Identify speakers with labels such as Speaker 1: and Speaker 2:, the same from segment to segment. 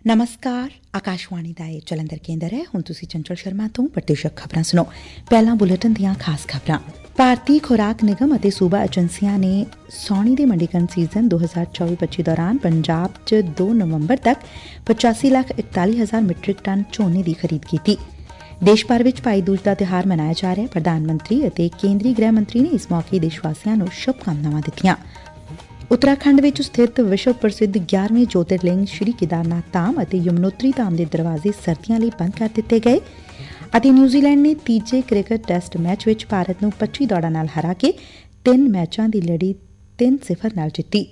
Speaker 1: ਨਮਸਕਾਰ ਆਕਾਸ਼ਵਾਣੀ ਦਾ ਇਹ ਜਲੰਧਰ ਕੇਂਦਰ ਹੈ। ਹੁਣ ਤੁਸੀਂ ਚੰਚਲ ਸ਼ਰਮਾ ਤੋਂ ਪ੍ਰਤੀਸ਼ਤ ਖਬਰਾਂ ਸੁਣੋ। ਪਹਿਲਾਂ ਬੁਲੇਟਿਨ ਦੀਆਂ ਖਾਸ ਖਬਰਾਂ। ਭਾਰਤੀ ਖੁਰਾਕ ਨਿਗਮ ਅਤੇ ਸੂਬਾ ਏਜੰਸੀਆਂ ਨੇ ਸਾਉਣੀ ਦੇ ਮੰਡੀਕਰਨ ਸੀਜ਼ਨ 2024-25 ਦੌਰਾਨ ਪੰਜਾਬ 'ਚ 2 ਨਵੰਬਰ ਤੱਕ 85,41,000 ਮੀਟ੍ਰਿਕ ਟਨ ਝੋਨੇ ਦੀ ਖਰੀਦ ਕੀਤੀ। ਦੇਸ਼ ਭਰ ਵਿੱਚ ਭਾਈ ਦੂਜ ਦਾ ਤਿਉਹਾਰ ਮਨਾਇਆ ਜਾ ਰਿਹਾ। ਪ੍ਰਧਾਨ ਮੰਤਰੀ ਅਤੇ ਕੇਂਦਰੀ ਗ੍ਰਹਿ ਮੰਤਰੀ ਨੇ ਇਸ ਮੌਕੇ ਦੇਸ਼ ਵਾਸੀਆਂ ਨੂੰ ਸ਼ੁਭ ਕਾਮਨਾਵਾਂ ਦਿੱਤੀਆਂ। ਉੱਤਰਾਖੰਡ ਵਿੱਚ ਸਥਿਤ ਵਿਸ਼ਵ ਪ੍ਰਸਿੱਧ 11ਵੇਂ ਜੋਤਿਰਲਿੰਗ ਸ਼੍ਰੀ ਕੇਦਾਰਨਾਥ ਧਾਮ ਅਤੇ ਯਮੁਨੋਤਰੀ ਧਾਮ ਦੇ ਦਰਵਾਜ਼ੇ ਸਰਦੀਆਂ ਲਈ ਬੰਦ ਕਰ ਦਿੱਤੇ ਗਏ ਅਤੇ ਨਿਊਜ਼ੀਲੈਂਡ ਨੇ ਤੀਜੇ ਕ੍ਰਿਕਟ ਟੈਸਟ ਮੈਚ ਵਿੱਚ ਭਾਰਤ ਨੂੰ 25 ਦੌੜਾਂ ਨਾਲ ਹਰਾ ਕੇ 3 ਮੈਚਾਂ ਦੀ ਲੜੀ 3-0 ਨਾਲ ਜਿੱਤੀ।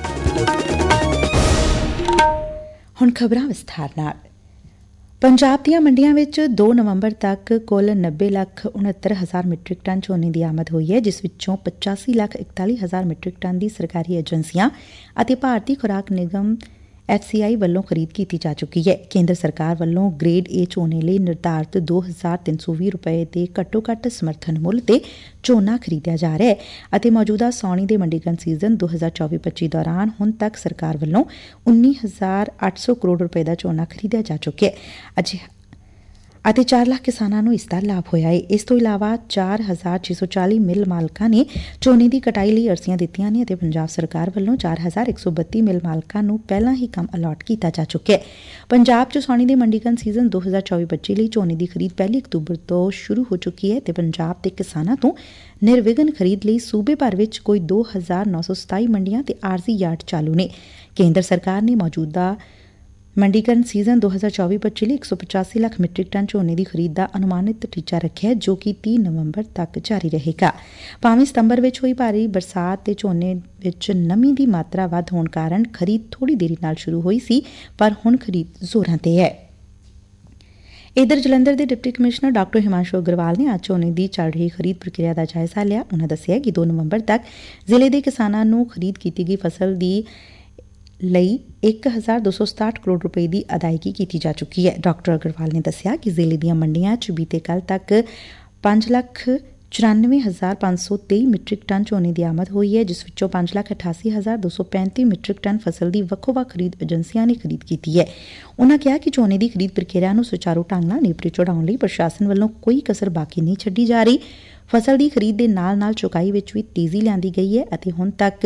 Speaker 1: ਹੁਣ ਖਬਰਾਂ ਵਿਸਥਾਰ ਨਾਲ। ਪੰਜਾਬ ਦੀਆਂ ਮੰਡੀਆਂ ਵਿੱਚ 2 ਨਵੰਬਰ ਤੱਕ ਕੁੱਲ 90,69,000 ਮੀਟ੍ਰਿਕ ਟਨ ਝੋਨੇ ਦੀ ਆਮਦ ਹੋਈ ਹੈ, ਜਿਸ ਵਿੱਚੋਂ 85,41,000 ਮੀਟ੍ਰਿਕ ਟਨ ਦੀ ਸਰਕਾਰੀ ਏਜੰਸੀਆਂ ਅਤੇ ਭਾਰਤੀ ਖੁਰਾਕ ਨਿਗਮ FCI ਵੱਲੋਂ ਖਰੀਦ ਕੀਤੀ ਜਾ ਚੁੱਕੀ ਹੈ। ਕੇਂਦਰ ਸਰਕਾਰ ਵੱਲੋਂ ਗ੍ਰੇਡ A ਝੋਨੇ ਲਈ ਨਿਰਧਾਰਤ ₹2,320 ਦੇ ਘੱਟੋ ਘੱਟ ਸਮਰਥਨ ਮੁੱਲ ਤੇ ਝੋਨਾ ਖਰੀਦਿਆ ਜਾ ਰਿਹਾ ਹੈ ਅਤੇ ਮੌਜੂਦਾ ਸਾਉਣੀ ਦੇ ਮੰਡੀਕਰਨ ਸੀਜ਼ਨ 2024-25 ਦੌਰਾਨ ਹੁਣ ਤੱਕ ਸਰਕਾਰ ਵੱਲੋਂ ₹19,800 ਕਰੋੜ ਦਾ ਝੋਨਾ ਖਰੀਦਿਆ ਜਾ ਚੁੱਕਿਆ ਹੈ ਅਤੇ 4 ਲੱਖ ਕਿਸਾਨਾਂ ਨੂੰ ਇਸ ਦਾ ਲਾਭ ਹੋਇਆ ਹੈ। ਇਸ ਤੋਂ ਇਲਾਵਾ 4,640 ਮਿੱਲ ਮਾਲਕਾਂ ਨੇ ਝੋਨੇ ਦੀ ਕਟਾਈ ਲਈ ਅਰਜ਼ੀਆਂ ਦਿੱਤੀਆਂ ਨੇ ਅਤੇ ਪੰਜਾਬ ਸਰਕਾਰ ਵੱਲੋਂ 4,132 ਮਿੱਲ ਮਾਲਕਾਂ ਨੂੰ ਪਹਿਲਾਂ ਹੀ ਕੰਮ ਅਲਾਟ ਕੀਤਾ ਜਾ ਚੁੱਕਿਆ ਹੈ। ਪੰਜਾਬ 'ਚ ਸਾਉਣੀ ਦੇ ਮੰਡੀਕਰਨ ਸੀਜ਼ਨ 2024-25 ਲਈ ਝੋਨੇ ਦੀ ਖਰੀਦ 1 ਅਕਤੂਬਰ ਤੋਂ ਸ਼ੁਰੂ ਹੋ ਚੁੱਕੀ ਹੈ ਤੇ ਪੰਜਾਬ ਦੇ ਕਿਸਾਨਾਂ ਤੋਂ ਨਿਰਵਿਘਨ ਖਰੀਦ ਲਈ ਸੂਬੇ ਭਰ ਵਿੱਚ ਕੋਈ 2,927 ਮੰਡੀਆਂ ਤੇ ਆਰਜ਼ੀ ਯਾਰਡ ਚਾਲੂ ਨੇ। ਕੇਂਦਰ ਸਰਕਾਰ ਨੇ ਮੌਜੂਦਾ ਮੰਡੀਕਰਨ ਸੀਜ਼ਨ 2024-25 ਲਈ 185 ਲੱਖ ਮੀਟ੍ਰਿਕ ਟਨ ਝੋਨੇ ਦੀ ਖਰੀਦ ਦਾ ਅਨੁਮਾਨਿਤ ਟੀਚਾ ਰੱਖਿਆ, ਜੋ ਕਿ 30 ਨਵੰਬਰ ਤੱਕ ਜਾਰੀ ਰਹੇਗਾ। ਭਾਵੇਂ ਸਤੰਬਰ ਵਿੱਚ ਹੋਈ ਭਾਰੀ ਬਰਸਾਤ ਤੇ ਝੋਨੇ ਵਿੱਚ ਨਮੀ ਦੀ ਮਾਤਰਾ ਵੱਧ ਹੋਣ ਕਾਰਨ ਖਰੀਦ ਥੋੜੀ ਦੇਰੀ ਨਾਲ ਸ਼ੁਰੂ ਹੋਈ ਸੀ, ਪਰ ਹੁਣ ਖਰੀਦ ਜ਼ੋਰਾਂ ਤੇ ਹੈ। ਇਧਰ ਜਲੰਧਰ ਦੇ ਡਿਪਟੀ ਕਮਿਸ਼ਨਰ ਡਾ. ਹਿਮਾਂਸ਼ੂ ਅਗਰਵਾਲ ਨੇ ਅੱਜ ਝੋਨੇ ਦੀ ਚੱਲ ਰਹੀ ਖਰੀਦ ਪ੍ਰਕਿਰਿਆ ਦਾ ਜਾਇਜ਼ਾ ਲਿਆ। ਉਨ੍ਹਾਂ ਦੱਸਿਆ ਕਿ 2 ਨਵੰਬਰ ਤੱਕ ਜ਼ਿਲ੍ਹੇ ਦੇ ਕਿਸਾਨਾਂ ਨੂੰ ਖਰੀਦ ਕੀਤੀ ਗਈ ਫਸਲ ਦੀ ਲਈ 1,267 ਕਰੋੜ ਰੁਪਏ ਦੀ ਅਦਾਇਗੀ ਕੀਤੀ ਜਾ ਚੁੱਕੀ ਹੈ। ਡਾ. ਅਗਰਵਾਲ ਨੇ ਦੱਸਿਆ ਕਿ ਜ਼ਿਲ੍ਹੇ ਦੀਆਂ ਮੰਡੀਆਂ 'ਚ ਬੀਤੇ ਕੱਲ੍ਹ ਤੱਕ 5,94,523 ਮੀਟ੍ਰਿਕ ਟਨ ਝੋਨੇ ਦੀ ਆਮਦ ਹੋਈ ਹੈ, ਜਿਸ ਵਿੱਚੋਂ 5,88,235 ਮੀਟ੍ਰਿਕ ਟਨ ਫਸਲ ਦੀ ਵੱਖੋ-ਵੱਖ ਖਰੀਦ ਏਜੰਸੀਆਂ ਨੇ ਖਰੀਦ ਕੀਤੀ ਹੈ। ਉਨ੍ਹਾਂ ਕਿਹਾ ਕਿ ਝੋਨੇ ਦੀ ਖਰੀਦ ਪ੍ਰਕਿਰਿਆ ਨੂੰ ਸੁਚਾਰੂ ਢੰਗ ਨਾਲ ਨੇਪਰੇ ਚੜ੍ਹਾਉਣ ਲਈ ਪ੍ਰਸ਼ਾਸਨ ਵੱਲੋਂ ਕੋਈ ਕਸਰ ਬਾਕੀ ਨਹੀਂ ਛੱਡੀ ਜਾ ਰਹੀ। ਫਸਲ ਦੀ ਖਰੀਦ ਦੇ ਨਾਲ-ਨਾਲ ਚੁਕਾਈ ਵਿੱਚ ਵੀ ਤੇਜ਼ੀ ਲਿਆਂਦੀ ਗਈ ਹੈ ਅਤੇ ਹੁਣ ਤੱਕ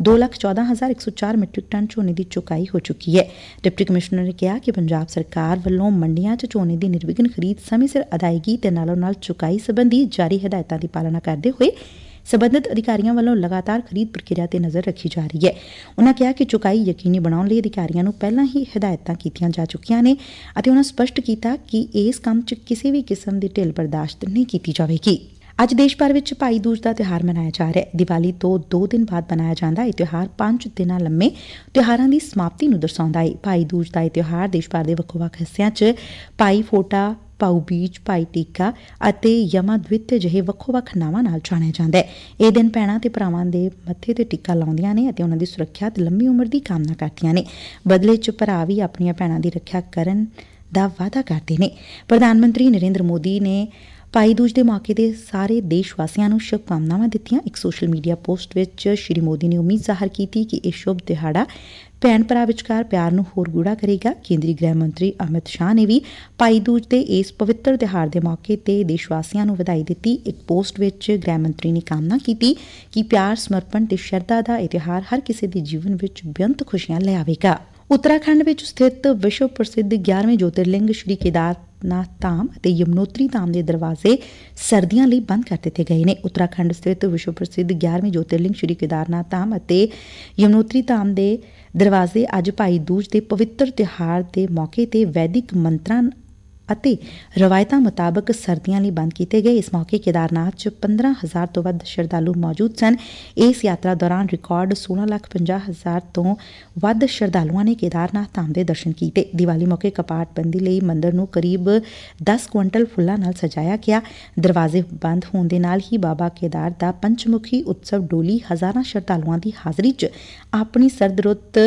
Speaker 1: 2,14,104 ਮੀਟ੍ਰਿਕ ਟਨ ਝੋਨੇ ਦੀ ਚੁਕਾਈ ਹੋ ਚੁੱਕੀ ਹੈ। ਡਿਪਟੀ ਕਮਿਸ਼ਨਰ ਨੇ ਕਿਹਾ ਕਿ ਪੰਜਾਬ ਸਰਕਾਰ ਵੱਲੋਂ ਮੰਡੀਆਂ 'ਚ ਝੋਨੇ ਦੀ ਨਿਰਵਿਘਨ ਖਰੀਦ, ਸਮੇਂ ਸਿਰ ਅਦਾਇਗੀ ਤੇ ਨਾਲੋਂ-ਨਾਲ ਚੁਕਾਈ ਸੰਬੰਧੀ ਜਾਰੀ ਹਦਾਇਤਾਂ ਦੀ ਪਾਲਣਾ ਕਰਦੇ ਹੋਏ ਸਬੰਧਤ ਅਧਿਕਾਰੀਆਂ ਵੱਲੋਂ ਲਗਾਤਾਰ ਖਰੀਦ ਪ੍ਰਕਿਰਿਆ ਤੇ ਨਜ਼ਰ ਰੱਖੀ ਜਾ ਰਹੀ ਹੈ। ਉਨ੍ਹਾਂ ਕਿਹਾ ਕਿ ਚੁਕਾਈ ਯਕੀਨੀ ਬਣਾਉਣ ਲਈ ਅਧਿਕਾਰੀਆਂ ਨੂੰ ਪਹਿਲਾਂ ਹੀ ਹਦਾਇਤਾਂ ਕੀਤੀਆਂ ਜਾ ਚੁੱਕੀਆਂ ਨੇ ਅਤੇ ਉਨ੍ਹਾਂ ਸਪਸ਼ਟ ਕੀਤਾ ਕਿ ਇਸ ਕੰਮ 'ਚ ਕਿਸੇ ਵੀ ਕਿਸਮ ਦੀ ਢਿੱਲ ਬਰਦਾਸ਼ਤ ਨਹੀਂ ਕੀਤੀ ਜਾਵੇਗੀ। ਅੱਜ ਦੇਸ਼ ਭਰ ਵਿੱਚ ਭਾਈ ਦੂਜ ਦਾ ਤਿਉਹਾਰ ਮਨਾਇਆ ਜਾ ਰਿਹਾ ਹੈ। ਦੀਵਾਲੀ ਤੋਂ 2 ਦਿਨ ਬਾਅਦ ਮਨਾਇਆ ਜਾਂਦਾ ਇਹ ਤਿਉਹਾਰ 5 ਦਿਨਾਂ ਲੰਮੇ ਤਿਉਹਾਰਾਂ ਦੀ ਸਮਾਪਤੀ ਨੂੰ ਦਰਸਾਉਂਦਾ ਹੈ। ਭਾਈ ਦੂਜ ਦਾ ਇਹ ਤਿਉਹਾਰ ਦੇਸ਼ ਭਰ ਦੇ ਵੱਖੋ-ਵੱਖ ਹਿੱਸਿਆਂ 'ਚ ਭਾਈ ਫੋਟਾ, ਭਾਊ ਬੀਜ, ਭਾਈ ਟੀਕਾ ਅਤੇ ਯਮਾ ਦਵਿਤ ਜਿਹੇ ਵੱਖੋ-ਵੱਖ ਨਾਵਾਂ ਨਾਲ ਜਾਣਿਆ ਜਾਂਦਾ ਹੈ। ਇਹ ਦਿਨ ਭੈਣਾਂ ਤੇ ਭਰਾਵਾਂ ਦੇ ਮੱਥੇ ਤੇ ਟਿੱਕਾ ਲਾਉਂਦੀਆਂ ਨੇ ਅਤੇ ਉਹਨਾਂ ਦੀ ਸੁਰੱਖਿਆ ਤੇ ਲੰਮੀ ਉਮਰ ਦੀ ਕਾਮਨਾ ਕਰਦੀਆਂ ਨੇ। ਬਦਲੇ 'ਚ ਭਰਾ ਵੀ ਆਪਣੀਆਂ ਭੈਣਾਂ ਦੀ ਰੱਖਿਆ ਕਰਨ ਦਾ ਵਾਅਦਾ ਕਰਦੇ ਨੇ। ਪ੍ਰਧਾਨ ਮੰਤਰੀ ਨਰਿੰਦਰ ਮੋਦੀ ਨੇ ਭਾਈ ਦੂਜ ਦੇ ਮੌਕੇ ਤੇ ਸਾਰੇ ਦੇਸ਼ ਵਾਸੀਆਂ ਨੂੰ ਸ਼ੁਭ ਕਾਮਨਾਵਾਂ ਦਿੱਤੀਆਂ। ਇੱਕ ਸੋਸ਼ਲ ਮੀਡੀਆ ਪੋਸਟ ਵਿੱਚ ਸ਼੍ਰੀ ਮੋਦੀ ਨੇ ਉਮੀਦ ਜ਼ਾਹਰ ਕੀਤੀ ਕਿ ਇਹ ਸ਼ੁਭ ਦਿਹਾੜਾ ਭੈਣ ਭਰਾ ਵਿਚਕਾਰ ਪਿਆਰ ਨੂੰ ਹੋਰ ਗੂੜਾ ਕਰੇਗਾ। ਕੇਂਦਰੀ ਗ੍ਰਹਿ ਮੰਤਰੀ ਅਮਿਤ ਸ਼ਾਹ ਨੇ ਵੀ ਭਾਈ ਦੂਜ ਦੇ ਇਸ ਪਵਿੱਤਰ ਤਿਉਹਾਰ ਦੇ ਮੌਕੇ ਤੇ ਦੇਸ਼ ਵਾਸੀਆਂ ਨੂੰ ਵਧਾਈ ਦਿੱਤੀ। ਇੱਕ ਪੋਸਟ ਵਿੱਚ ਗ੍ਰਹਿ ਮੰਤਰੀ ਨੇ ਕਾਮਨਾ ਕੀਤੀ ਕਿ ਪਿਆਰ, ਸਮਰਪਣ ਤੇ ਸ਼ਰਧਾ ਦਾ ਇਹ ਤਿਉਹਾਰ ਹਰ ਕਿਸੇ ਦੇ ਜੀਵਨ ਵਿੱਚ ਬੇਅੰਤ ਖੁਸ਼ੀਆਂ ਲਿਆਵੇਗਾ। ਉੱਤਰਾਖੰਡ ਵਿੱਚ ਸਥਿਤ ਵਿਸ਼ਵ ਪ੍ਰਸਿੱਧ 11ਵੇਂ ਜੋਤਿਰਲਿੰਗ ਸ਼੍ਰੀ ਕੇਦਾਰਨਾਥ ਧਾਮ ਅਤੇ ਯਮੁਨੋਤਰੀ ਧਾਮ ਦੇ ਦਰਵਾਜ਼ੇ ਸਰਦੀਆਂ ਲਈ ਬੰਦ ਕਰ ਦਿੱਤੇ ਗਏ ਨੇ। ਉੱਤਰਾਖੰਡ ਸਥਿਤ ਵਿਸ਼ਵ ਪ੍ਰਸਿੱਧ 11ਵੇਂ ਜੋਤਿਰਲਿੰਗ ਸ਼੍ਰੀ ਕੇਦਾਰਨਾਥ ਧਾਮ ਅਤੇ ਯਮੁਨੋਤਰੀ ਧਾਮ ਦੇ ਦਰਵਾਜ਼ੇ ਅੱਜ ਭਾਈ ਦੂਜ ਦੇ ਪਵਿੱਤਰ ਤਿਉਹਾਰ ਦੇ ਮੌਕੇ ਤੇ ਵੈਦਿਕ ਮੰਤਰਾਂ ਅਤੇ ਰਵਾਇਤਾਂ ਮੁਤਾਬਕ ਸਰਦੀਆਂ ਲਈ ਬੰਦ ਕੀਤੇ ਗਏ। ਇਸ ਮੌਕੇ ਕੇਦਾਰਨਾਥ 'ਚ 15,000 ਤੋਂ ਵੱਧ ਸ਼ਰਧਾਲੂ ਮੌਜੂਦ ਸਨ। ਇਸ ਯਾਤਰਾ ਦੌਰਾਨ ਰਿਕਾਰਡ 16,50,000 ਤੋਂ ਵੱਧ ਸ਼ਰਧਾਲੂਆਂ ਨੇ ਕੇਦਾਰਨਾਥ ਧਾਮ ਦੇ ਦਰਸ਼ਨ ਕੀਤੇ। ਦੀਵਾਲੀ ਮੌਕੇ ਕਪਾਟ ਬੰਦੀ ਲਈ ਮੰਦਰ ਨੂੰ ਕਰੀਬ 10 ਕੁਇੰਟਲ ਫੁੱਲਾਂ ਨਾਲ ਸਜਾਇਆ ਗਿਆ। ਦਰਵਾਜ਼ੇ ਬੰਦ ਹੋਣ ਦੇ ਨਾਲ ਹੀ ਬਾਬਾ ਕੇਦਾਰ ਦਾ ਪੰਚਮੁਖੀ ਉਤਸਵ ਡੋਲੀ ਹਜ਼ਾਰਾਂ ਸ਼ਰਧਾਲੂਆਂ ਦੀ ਹਾਜ਼ਰੀ 'ਚ ਆਪਣੀ ਸਰਦ-ਰੁੱਤ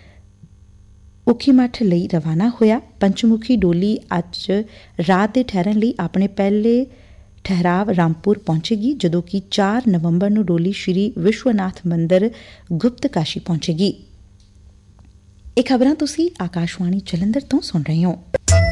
Speaker 1: ਉਖੀਮਠ ਲਈ ਰਵਾਨਾ ਹੋਇਆ। ਪੰਚਮੁਖੀ ਡੋਲੀ ਅੱਜ ਰਾਤ ਦੇ ਠਹਿਰਨ ਲਈ ਆਪਣੇ ਪਹਿਲੇ ਠਹਿਰਾਵ ਰਾਮਪੁਰ ਪਹੁੰਚੇਗੀ, ਜਦੋਂ ਕਿ 4 ਨਵੰਬਰ ਨੂੰ ਡੋਲੀ ਸ਼੍ਰੀ ਵਿਸ਼ਵਨਾਥ ਮੰਦਰ ਗੁਪਤ ਕਾਸ਼ੀ ਪਹੁੰਚੇਗੀ। ਇਹ ਖਬਰਾਂ ਤੁਸੀਂ ਆਕਾਸ਼ਵਾਣੀ ਜਲੰਧਰ ਤੋਂ ਸੁਣ ਰਹੇ ਹੋ।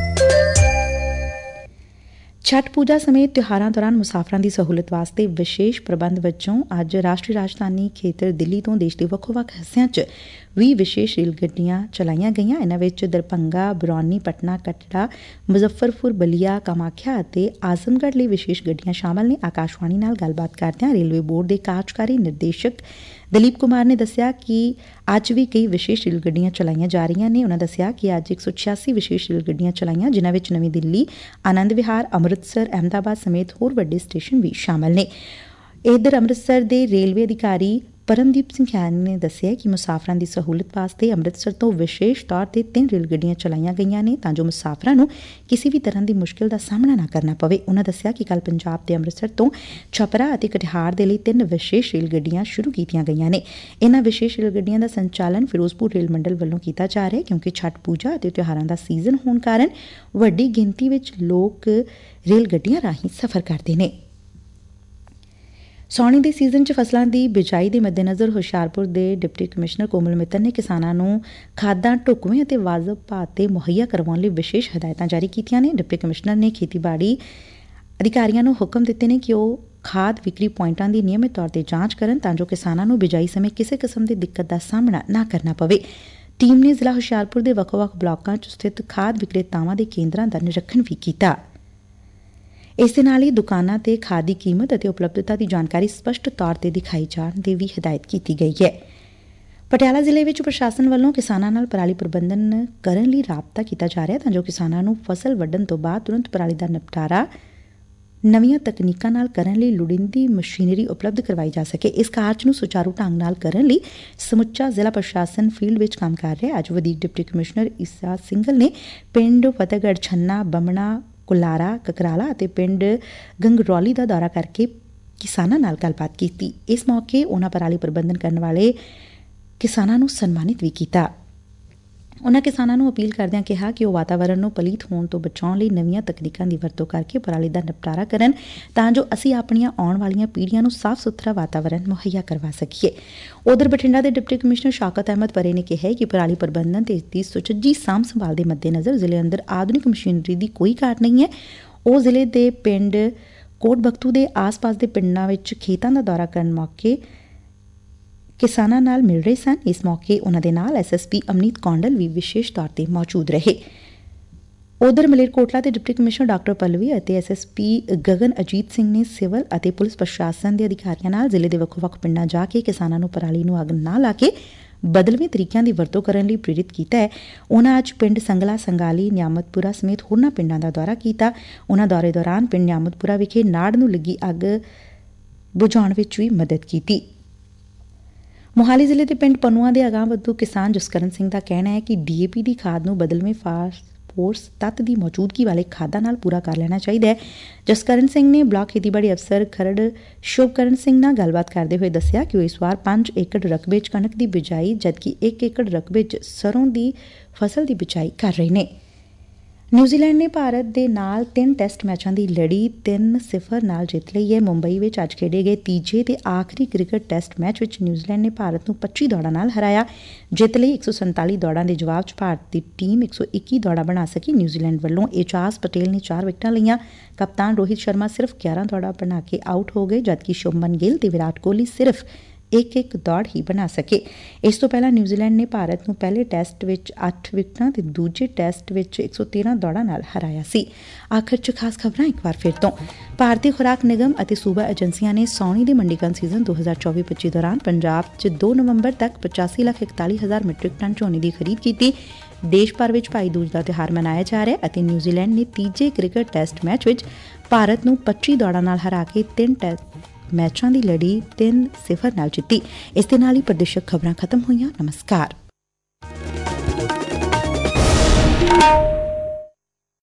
Speaker 1: ਛਠ ਪੂਜਾ ਸਮੇਤ ਤਿਉਹਾਰਾਂ ਦੌਰਾਨ ਮੁਸਾਫਰਾਂ ਦੀ ਸਹੂਲਤ ਵਾਸਤੇ ਵਿਸ਼ੇਸ਼ ਪ੍ਰਬੰਧ ਵਜੋਂ ਅੱਜ ਰਾਸ਼ਟਰੀ ਰਾਜਧਾਨੀ ਖੇਤਰ ਦਿੱਲੀ ਤੋਂ ਦੇਸ਼ ਦੇ ਵੱਖੋ-ਵੱਖ ਹਿੱਸਿਆਂ 'ਚ 20 ਵਿਸ਼ੇਸ਼ ਰੇਲ ਗੱਡੀਆਂ ਚਲਾਈਆਂ ਗਈਆਂ। ਇਨ੍ਹਾਂ ਵਿੱਚ ਦਰਭੰਗਾ, ਬਰੌਨੀ, ਪਟਨਾ, ਕਟੜਾ, ਮੁਜ਼ੱਫਰਪੁਰ, ਬਲੀਆ, ਕਾਮਾਖਿਆ ਅਤੇ ਆਜ਼ਮਗੜ੍ਹ ਲਈ ਵਿਸ਼ੇਸ਼ ਗੱਡੀਆਂ ਸ਼ਾਮਲ ਨੇ। ਆਕਾਸ਼ਵਾਣੀ ਨਾਲ ਗੱਲਬਾਤ ਕਰਦਿਆਂ ਰੇਲਵੇ ਬੋਰਡ ਦੇ ਕਾਰਜਕਾਰੀ ਨਿਰਦੇਸ਼ਕ ਦਲੀਪ ਕੁਮਾਰ ਨੇ ਦੱਸਿਆ ਕਿ ਅੱਜ ਵੀ ਕਈ ਵਿਸ਼ੇਸ਼ ਰੇਲ ਗੱਡੀਆਂ ਚਲਾਈਆਂ ਜਾ ਰਹੀਆਂ ਨੇ। ਉਨ੍ਹਾਂ ਦੱਸਿਆ ਕਿ ਅੱਜ 186 ਵਿਸ਼ੇਸ਼ ਰੇਲ ਗੱਡੀਆਂ ਚਲਾਈਆਂ, ਜਿਨ੍ਹਾਂ ਵਿੱਚ ਨਵੀਂ ਦਿੱਲੀ, ਆਨੰਦ ਵਿਹਾਰ, ਅੰਮ੍ਰਿਤਸਰ, ਅਹਿਮਦਾਬਾਦ ਸਮੇਤ ਹੋਰ ਵੱਡੇ ਸਟੇਸ਼ਨ ਵੀ ਸ਼ਾਮਲ ਨੇ। ਇਧਰ ਅੰਮ੍ਰਿਤਸਰ ਦੇ ਰੇਲਵੇ ਅਧਿਕਾਰੀ ਪਰਮਦੀਪ ਸਿੰਘ ਖਿਆਨੀ ਨੇ ਦੱਸਿਆ ਕਿ ਮੁਸਾਫਰਾਂ ਦੀ ਸਹੂਲਤ ਵਾਸਤੇ ਅੰਮ੍ਰਿਤਸਰ ਤੋਂ ਵਿਸ਼ੇਸ਼ ਤੌਰ ਤੇ 3 ਰੇਲ ਗੱਡੀਆਂ ਚਲਾਈਆਂ ਗਈਆਂ ਨੇ ਤਾਂ ਜੋ ਮੁਸਾਫਰਾਂ ਨੂੰ ਕਿਸੇ ਵੀ ਤਰ੍ਹਾਂ ਦੀ ਮੁਸ਼ਕਿਲ ਦਾ ਸਾਹਮਣਾ ਨਾ ਕਰਨਾ ਪਵੇ। ਉਨ੍ਹਾਂ ਦੱਸਿਆ ਕਿ ਕੱਲ੍ਹ ਪੰਜਾਬ ਦੇ ਅੰਮ੍ਰਿਤਸਰ ਤੋਂ ਛਪਰਾ ਅਤੇ ਕਟਿਹਾਰ ਦੇ ਲਈ 3 ਵਿਸ਼ੇਸ਼ ਰੇਲ ਗੱਡੀਆਂ ਸ਼ੁਰੂ ਕੀਤੀਆਂ ਗਈਆਂ ਨੇ। ਇਨ੍ਹਾਂ ਵਿਸ਼ੇਸ਼ ਰੇਲ ਗੱਡੀਆਂ ਦਾ ਸੰਚਾਲਨ ਫਿਰੋਜ਼ਪੁਰ ਰੇਲ ਮੰਡਲ ਵੱਲੋਂ ਕੀਤਾ ਜਾ ਰਿਹਾ ਹੈ ਕਿਉਂਕਿ ਛਠ ਪੂਜਾ ਅਤੇ ਤਿਉਹਾਰਾਂ ਦਾ ਸੀਜ਼ਨ ਹੋਣ ਕਾਰਨ ਵੱਡੀ ਗਿਣਤੀ ਵਿੱਚ ਲੋਕ ਰੇਲ ਗੱਡੀਆਂ ਰਾਹੀਂ ਸਫ਼ਰ ਕਰਦੇ ਨੇ। ਸਾਉਣੀ ਦੇ ਸੀਜ਼ਨ 'ਚ ਫਸਲਾਂ ਦੀ ਬਿਜਾਈ ਦੇ ਮੱਦੇਨਜ਼ਰ ਹੁਸ਼ਿਆਰਪੁਰ ਦੇ ਡਿਪਟੀ ਕਮਿਸ਼ਨਰ ਕੋਮਲ ਮਿੱਤਲ ਨੇ ਕਿਸਾਨਾਂ ਨੂੰ ਖਾਦਾਂ ਢੁਕਵੇਂ ਅਤੇ ਵਾਜਬ ਭਾਅ ਤੇ ਮੁਹੱਈਆ ਕਰਵਾਉਣ ਲਈ ਵਿਸ਼ੇਸ਼ ਹਦਾਇਤਾਂ ਜਾਰੀ ਕੀਤੀਆਂ ਨੇ। ਡਿਪਟੀ ਕਮਿਸ਼ਨਰ ਨੇ ਖੇਤੀਬਾੜੀ ਅਧਿਕਾਰੀਆਂ ਨੂੰ ਹੁਕਮ ਦਿੱਤੇ ਨੇ ਕਿ ਉਹ ਖਾਦ ਵਿਕਰੀ ਪੁਆਇੰਟਾਂ ਦੀ ਨਿਯਮਿਤ ਤੌਰ ਤੇ ਜਾਂਚ ਕਰਨ ਤਾਂ ਜੋ ਕਿਸਾਨਾਂ ਨੂੰ ਬਿਜਾਈ ਸਮੇਂ ਕਿਸੇ ਕਿਸਮ ਦੀ ਦਿੱਕਤ ਦਾ ਸਾਹਮਣਾ ਨਾ ਕਰਨਾ ਪਵੇ। ਟੀਮ ਨੇ ਜ਼ਿਲ੍ਹਾ ਹੁਸ਼ਿਆਰਪੁਰ ਦੇ ਵੱਖ-ਵੱਖ ਬਲਾਕਾਂ 'ਚ ਸਥਿਤ ਖਾਦ ਵਿਕਰੇਤਾਵਾਂ ਦੇ ਕੇਂਦਰਾਂ ਦਾ ਨਿਰੀਖਣ ਵੀ ਕੀਤਾ। ਇਸ ਦੇ ਨਾਲ ਹੀ ਦੁਕਾਨਾਂ ਤੇ ਖਾਦ ਦੀ ਕੀਮਤ ਅਤੇ ਉਪਲਬਧਤਾ ਦੀ ਜਾਣਕਾਰੀ ਸਪਸ਼ਟ ਤੌਰ ਤੇ ਦਿਖਾਈ ਜਾਣ ਦੀ ਵੀ ਹਦਾਇਤ ਕੀਤੀ ਗਈ ਹੈ। ਪਟਿਆਲਾ ਜ਼ਿਲ੍ਹੇ ਵਿੱਚ ਪ੍ਰਸ਼ਾਸਨ ਵੱਲੋਂ ਕਿਸਾਨਾਂ ਨਾਲ ਪਰਾਲੀ ਪ੍ਰਬੰਧਨ ਕਰਨ ਲਈ ਰਾਬਤਾ ਕੀਤਾ ਜਾ ਰਿਹਾ ਤਾਂ ਜੋ ਕਿਸਾਨਾਂ ਨੂੰ ਫਸਲ ਵੱਢਣ ਤੋਂ ਬਾਅਦ ਤੁਰੰਤ ਪਰਾਲੀ ਦਾ ਨਿਪਟਾਰਾ ਨਵੀਆਂ ਤਕਨੀਕਾਂ ਨਾਲ ਕਰਨ ਲਈ ਲੋੜੀਂਦੀ ਮਸ਼ੀਨਰੀ ਉਪਲਬਧ ਕਰਵਾਈ ਜਾ ਸਕੇ। ਇਸ ਕਾਰਜ ਨੂੰ ਸੁਚਾਰੂ ਢੰਗ ਨਾਲ ਕਰਨ ਲਈ ਸਮੁੱਚਾ ਜ਼ਿਲ੍ਹਾ ਪ੍ਰਸ਼ਾਸਨ ਫੀਲਡ ਵਿੱਚ ਕੰਮ ਕਰ ਰਿਹਾ। ਅੱਜ ਵਧੀਕ ਡਿਪਟੀ ਕਮਿਸ਼ਨਰ ਈਸਾ ਸਿੰਘਲ ਨੇ ਪਿੰਡ ਫਤਿਹਗੜ੍ਹ ਛੰਨਾ, ਬਮਣਾ, ਕੁਲਾਰਾ, ਕਕਰਾਲਾ ਅਤੇ ਪਿੰਡ ਗੰਗਰੌਲੀ ਦਾ ਦੌਰਾ ਕਰਕੇ ਕਿਸਾਨਾਂ ਨਾਲ ਗੱਲਬਾਤ ਕੀਤੀ। ਇਸ ਮੌਕੇ ਉਨ੍ਹਾਂ ਪਰਾਲੀ ਪ੍ਰਬੰਧਨ ਕਰਨ ਵਾਲੇ ਕਿਸਾਨਾਂ ਨੂੰ ਸਨਮਾਨਿਤ ਵੀ ਕੀਤਾ। ਉਨ੍ਹਾਂ ਕਿਸਾਨਾਂ ਨੂੰ ਅਪੀਲ ਕਰਦਿਆਂ ਕਿਹਾ ਕਿ ਉਹ ਵਾਤਾਵਰਣ ਨੂੰ ਪਲੀਤ ਹੋਣ ਤੋਂ ਬਚਾਉਣ ਲਈ ਨਵੀਆਂ ਤਕਨੀਕਾਂ ਦੀ ਵਰਤੋਂ ਕਰਕੇ ਪਰਾਲੀ ਦਾ ਨਿਪਟਾਰਾ ਕਰਨ ਤਾਂ ਜੋ ਅਸੀਂ ਆਪਣੀਆਂ ਆਉਣ ਵਾਲੀਆਂ ਪੀੜ੍ਹੀਆਂ ਨੂੰ ਸਾਫ਼ ਸੁਥਰਾ ਵਾਤਾਵਰਣ ਮੁਹੱਈਆ ਕਰਵਾ ਸਕੀਏ। ਉਧਰ ਬਠਿੰਡਾ ਦੇ ਡਿਪਟੀ ਕਮਿਸ਼ਨਰ ਸ਼ੌਕਤ ਅਹਿਮਦ ਪਰੇ ਨੇ ਕਿਹਾ ਕਿ ਪਰਾਲੀ ਪ੍ਰਬੰਧਨ ਤੇ ਇਸ ਦੀ ਸੁਚੱਜੀ ਸਾਂਭ ਸੰਭਾਲ ਦੇ ਮੱਦੇਨਜ਼ਰ ਜ਼ਿਲ੍ਹੇ ਅੰਦਰ ਆਧੁਨਿਕ ਮਸ਼ੀਨਰੀ ਦੀ ਕੋਈ ਘਾਟ ਨਹੀਂ ਹੈ। ਉਹ ਜ਼ਿਲ੍ਹੇ ਦੇ ਪਿੰਡ ਕੋਟ ਬਖਤੂ ਦੇ ਆਸ-ਪਾਸ ਦੇ ਪਿੰਡਾਂ ਵਿੱਚ ਖੇਤਾਂ ਦਾ ਦੌਰਾ ਕਰਨ ਮੌਕੇ ਕਿਸਾਨਾਂ ਨਾਲ ਮਿਲ ਰਹੇ ਸਨ। ਇਸ ਮੌਕੇ ਉਨ੍ਹਾਂ ਦੇ ਨਾਲ ਐਸਐਸਪੀ ਅਮਨੀਤ ਕੌਂਡਲ ਵੀ ਵਿਸ਼ੇਸ਼ ਤੌਰ ਤੇ ਮੌਜੂਦ ਰਹੇ। ਉਧਰ ਮਲੇਰਕੋਟਲਾ ਦੇ ਡਿਪਟੀ ਕਮਿਸ਼ਨਰ ਡਾਕਟਰ ਪੱਲਵੀ ਅਤੇ ਐਸਐਸਪੀ ਗਗਨ ਅਜੀਤ ਸਿੰਘ ਨੇ ਸਿਵਲ ਅਤੇ ਪੁਲਿਸ ਪ੍ਰਸ਼ਾਸਨ ਦੇ ਅਧਿਕਾਰੀਆਂ ਨਾਲ ਜ਼ਿਲ੍ਹੇ ਦੇ ਵੱਖ-ਵੱਖ ਪਿੰਡਾਂ ਜਾ ਕੇ ਕਿਸਾਨਾਂ ਨੂੰ ਪਰਾਲੀ ਨੂੰ ਅੱਗ ਨਾ ਲਾ ਕੇ ਬਦਲਵੇਂ ਤਰੀਕਿਆਂ ਦੀ ਵਰਤੋਂ ਕਰਨ ਲਈ ਪ੍ਰੇਰਿਤ ਕੀਤਾ ਹੈ। ਉਨ੍ਹਾਂ ਅੱਜ ਪਿੰਡ ਸੰਗਲਾ, ਸੰਗਾਲੀ, ਨਿਆਮਤਪੁਰਾ ਸਮੇਤ ਹੋਰਨਾਂ ਪਿੰਡਾਂ ਦਾ ਦੌਰਾ ਕੀਤਾ। ਉਨ੍ਹਾਂ ਦੌਰੇ ਦੌਰਾਨ ਪਿੰਡ ਨਿਆਮਤਪੁਰਾ ਵਿਖੇ ਨਾੜ ਨੂੰ ਲੱਗੀ ਅੱਗ ਬੁਝਾਉਣ ਵਿੱਚ ਵੀ ਮਦਦ ਕੀਤੀ। ਮੋਹਾਲੀ ਜ਼ਿਲ੍ਹੇ ਦੇ ਪਿੰਡ ਪਨੂਆ ਦੇ ਅਗਾਂਹਵਧੂ ਕਿਸਾਨ ਜਸਕਰਨ ਸਿੰਘ ਦਾ ਕਹਿਣਾ ਹੈ ਕਿ ਡੀਏਪੀ ਦੀ ਖਾਦ ਨੂੰ ਬਦਲਵੇਂ ਫਾਸਫੋਰਸ ਤੱਤ ਦੀ ਮੌਜੂਦਗੀ ਵਾਲੇ ਖਾਦਾਂ ਨਾਲ ਪੂਰਾ ਕਰ ਲੈਣਾ ਚਾਹੀਦਾ ਹੈ। ਜਸਕਰਨ ਸਿੰਘ ਨੇ ਬਲਾਕ ਖੇਤੀਬਾੜੀ ਅਫਸਰ ਖਰੜ ਸ਼ੁਭਕਰਨ ਸਿੰਘ ਨਾਲ ਗੱਲਬਾਤ ਕਰਦੇ ਹੋਏ ਦੱਸਿਆ ਕਿ ਉਹ ਇਸ ਵਾਰ 5 ਏਕੜ ਰਕਬੇ 'ਚ ਕਣਕ ਦੀ ਬਿਜਾਈ ਜਦਕਿ 1 ਏਕੜ ਰਕਬੇ 'ਚ ਸਰੋਂ ਦੀ ਫਸਲ ਦੀ ਬਿਜਾਈ ਕਰ ਰਹੇ ਨੇ। ਨਿਊਜ਼ੀਲੈਂਡ ਨੇ ਭਾਰਤ ਦੇ ਨਾਲ 3 ਟੈਸਟ ਮੈਚਾਂ ਦੀ ਲੜੀ 3-0 ਨਾਲ ਜਿੱਤ ਲਈ ਹੈ। ਮੁੰਬਈ ਵਿੱਚ ਅੱਜ ਖੇਡੇ ਗਏ ਤੀਜੇ ਤੇ ਆਖਰੀ ਕ੍ਰਿਕਟ ਟੈਸਟ ਮੈਚ ਵਿੱਚ ਨਿਊਜ਼ੀਲੈਂਡ ਨੇ ਭਾਰਤ ਨੂੰ 25 ਦੌੜਾਂ ਨਾਲ ਹਰਾਇਆ। ਜਿੱਤ ਲਈ 147 ਦੌੜਾਂ ਦੇ ਜਵਾਬ 'ਚ ਭਾਰਤ ਦੀ ਟੀਮ 121 ਦੌੜਾਂ ਬਣਾ ਸਕੀ। ਨਿਊਜ਼ੀਲੈਂਡ ਵੱਲੋਂ ਏਜਾਜ਼ ਪਟੇਲ ਨੇ 4 ਵਿਕਟਾਂ ਲਈਆਂ। ਕਪਤਾਨ ਰੋਹਿਤ ਸ਼ਰਮਾ ਸਿਰਫ 11 ਦੌੜਾਂ ਬਣਾ ਕੇ ਆਊਟ ਹੋ ਗਏ ਜਦਕਿ ਸ਼ੁਭਮਨ ਗਿੱਲ ਤੇ ਵਿਰਾਟ ਕੋਹਲੀ ਸਿਰਫ ਇੱਕ ਦੌੜ ਹੀ ਬਣਾ ਸਕੇ। ਇਸ ਤੋਂ ਪਹਿਲਾਂ ਨਿਊਜ਼ੀਲੈਂਡ ਨੇ ਭਾਰਤ ਨੂੰ ਪਹਿਲੇ ਟੈਸਟ ਵਿੱਚ 8 ਵਿਕਟਾਂ ਤੇ ਦੂਜੇ ਟੈਸਟ ਵਿੱਚ 113 ਦੌੜਾਂ ਨਾਲ ਹਰਾਇਆ ਸੀ। ਆਖਰ 'ਚ ਖਾਸ ਖਬਰਾਂ ਇੱਕ ਵਾਰ ਫਿਰ ਤੋਂ। ਭਾਰਤੀ ਖੁਰਾਕ ਨਿਗਮ ਅਤੇ ਸੂਬਾ ਏਜੰਸੀਆਂ ਨੇ ਸਾਉਣੀ ਦੇ ਮੰਡੀਕਰਨ ਸੀਜ਼ਨ 2024-25 ਦੌਰਾਨ ਪੰਜਾਬ 'ਚ 2 ਨਵੰਬਰ ਤੱਕ 85,41,000 ਮੀਟ੍ਰਿਕ ਟਨ ਝੋਨੇ ਦੀ ਖਰੀਦ ਕੀਤੀ। ਦੇਸ਼ ਭਰ ਵਿੱਚ ਭਾਈ ਦੂਜ ਦਾ ਤਿਉਹਾਰ ਮਨਾਇਆ ਜਾ ਰਿਹਾ ਅਤੇ ਨਿਊਜ਼ੀਲੈਂਡ ਨੇ ਤੀਜੇ ਕ੍ਰਿਕਟ ਟੈਸਟ ਮੈਚ ਵਿੱਚ ਭਾਰਤ ਨੂੰ 25 ਦੌੜਾਂ ਨਾਲ ਹਰਾ ਕੇ 3 ਟੈਸਟ ਮੈਚਾਂ ਦੀ ਲੜੀ 3-0 ਨਾਲ ਜਿੱਤੀ। ਇਸ ਦੇ ਨਾਲ ਹੀ ਪ੍ਰਦੇਸ਼ਕ ਖਬਰਾਂ ਖਤਮ ਹੋਈਆਂ। ਨਮਸਕਾਰ।